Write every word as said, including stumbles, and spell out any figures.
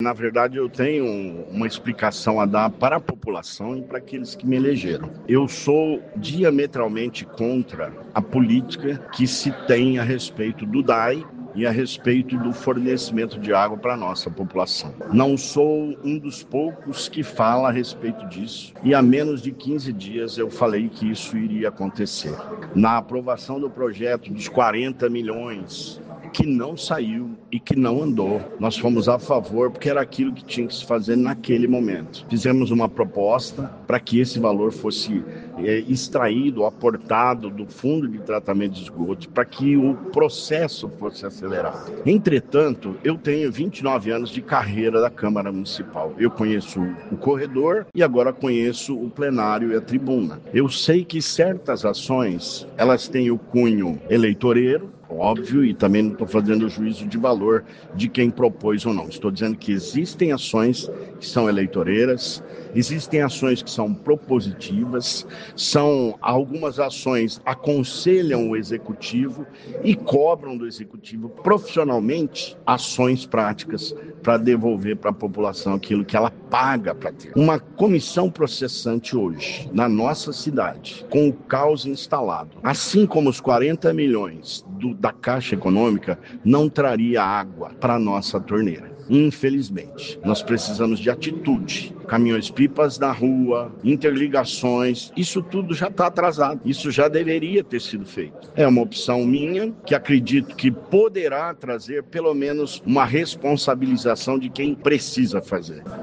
Na verdade, eu tenho uma explicação a dar para a população e para aqueles que me elegeram. Eu sou diametralmente contra a política que se tem a respeito do D A I e a respeito do fornecimento de água para a nossa população. Não sou um dos poucos que fala a respeito disso, e há menos de quinze dias eu falei que isso iria acontecer. Na aprovação do projeto dos quarenta milhões, que não saiu e que não andou, nós fomos a favor porque era aquilo que tinha que se fazer naquele momento. Fizemos uma proposta para que esse valor fosse é, extraído, aportado do fundo de tratamento de esgoto, para que o processo fosse acelerado. Entretanto, eu tenho vinte e nove anos de carreira da Câmara Municipal. Eu conheço o corredor e agora conheço o plenário e a tribuna. Eu sei que certas ações, elas têm o cunho eleitoreiro, óbvio, e também não estou fazendo juízo de valor de quem propôs ou não. Estou dizendo que existem ações que são eleitoreiras, existem ações que são propositivas, são algumas ações aconselham o executivo e cobram do executivo profissionalmente ações práticas para devolver para a população aquilo que ela paga para ter. Uma comissão processante hoje, na nossa cidade, com o caos instalado, assim como os quarenta milhões do, da Caixa Econômica, não traria água para a nossa torneira. Infelizmente, nós precisamos de atitude. Caminhões-pipas na rua, interligações, isso tudo já está atrasado. Isso já deveria ter sido feito. É uma opção minha, que acredito que poderá trazer pelo menos uma responsabilização de quem precisa fazer.